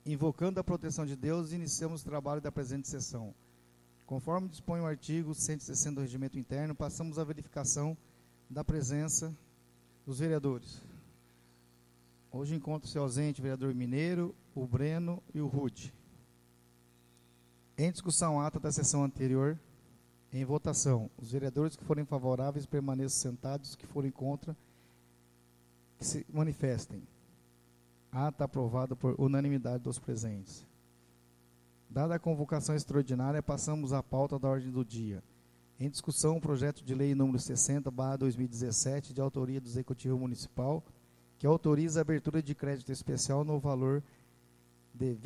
Invocando a proteção de Deus, iniciamos o trabalho da presente sessão. Conforme dispõe o artigo 160 do Regimento Interno, passamos à verificação da presença dos vereadores. Hoje encontram-se ausente o vereador Mineiro, o Breno e o Rude. Em discussão ata da sessão anterior, em votação, os vereadores que forem favoráveis permaneçam sentados, os que forem contra, que se manifestem. Ata aprovada por unanimidade dos presentes. Dada a convocação extraordinária, passamos à pauta da ordem do dia. Em discussão, o projeto de lei número 60/2017, de autoria do Executivo Municipal, que autoriza a abertura de crédito especial no valor de R$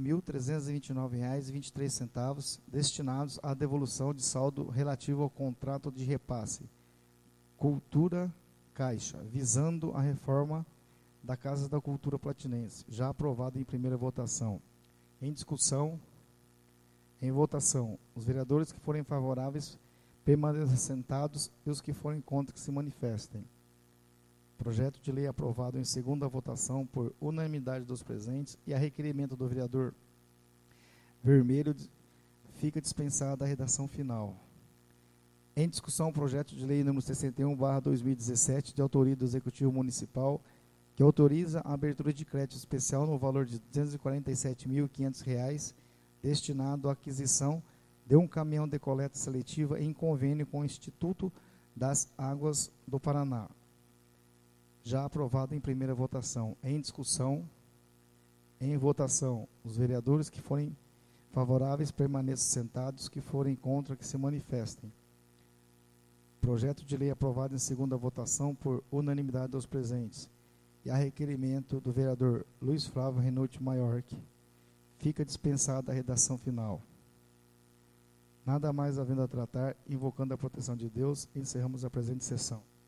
25.329,23, destinados à devolução de saldo relativo ao contrato de repasse Cultura Caixa, visando a reforma da Casa da Cultura Platinense, já aprovado em primeira votação. Em discussão, em votação, os vereadores que forem favoráveis permaneçam sentados e os que forem contra que se manifestem. Projeto de lei aprovado em segunda votação por unanimidade dos presentes e a requerimento do vereador Vermelho fica dispensada a redação final. Em discussão, o projeto de lei número 61/2017, de autoria do Executivo Municipal, que autoriza a abertura de crédito especial no valor de R$ 247.500, destinado à aquisição de um caminhão de coleta seletiva em convênio com o Instituto das Águas do Paraná. Já aprovado em primeira votação. Em discussão, em votação, os vereadores que forem favoráveis permaneçam sentados, que forem contra que se manifestem. Projeto de lei aprovado em segunda votação por unanimidade dos presentes. E a requerimento do vereador Luiz Flávio Renouti Maiorque, fica dispensada a redação final. Nada mais havendo a tratar, invocando a proteção de Deus, encerramos a presente sessão.